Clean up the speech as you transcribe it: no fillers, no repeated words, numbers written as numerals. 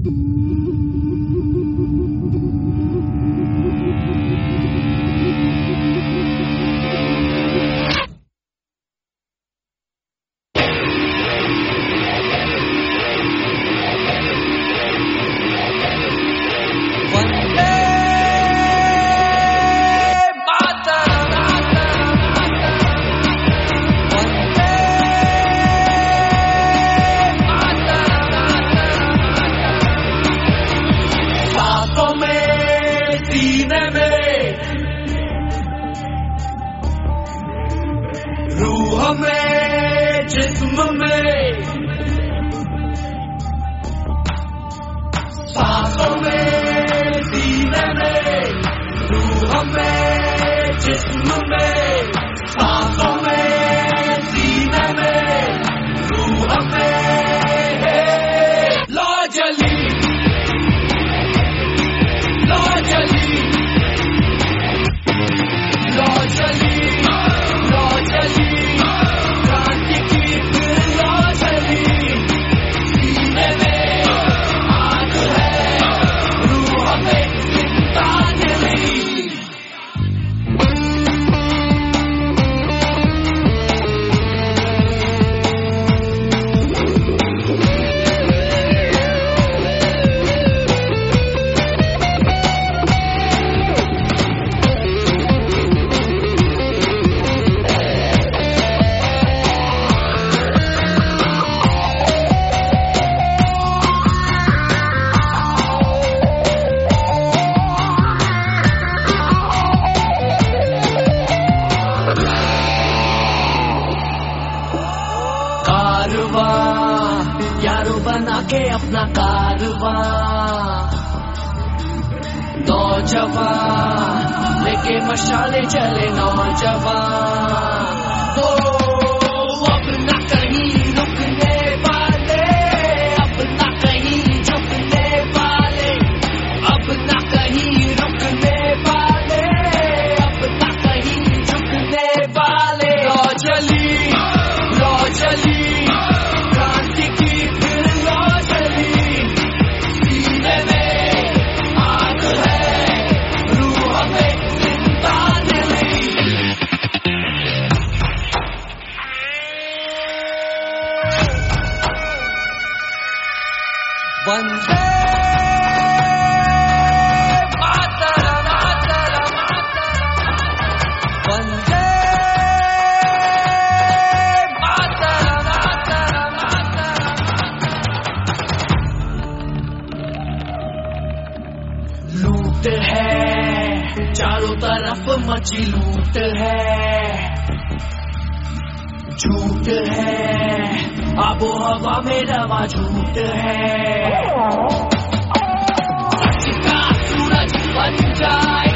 रूह में जिस्म में सांसों में सीने में रूह में जिस्म में सांसों में सीने में रूह में लो जली लो जली लो जली लो जली क्रांति की फिर लो जली सीने में आग है रूह में जिंदा जली यारों बना के अपना कारवां नौजवान लेके मशाले चले नौजवान अब ना कहीं रुकने वाले अब ना कहीं झुकने वाले अब ना कहीं रुकने वाले अब ना कहीं झुकने वाले लो जली लो जली क्रांति की फिर लो जली सीने में आग है रूह में जिंदा जली वंदे मातरम मातरम वंदे मातरम मातरम लूट है चारों तरफ मची लूट है झूठ है आबो हवा में रवा झूठ है सच का सूरज बन जाए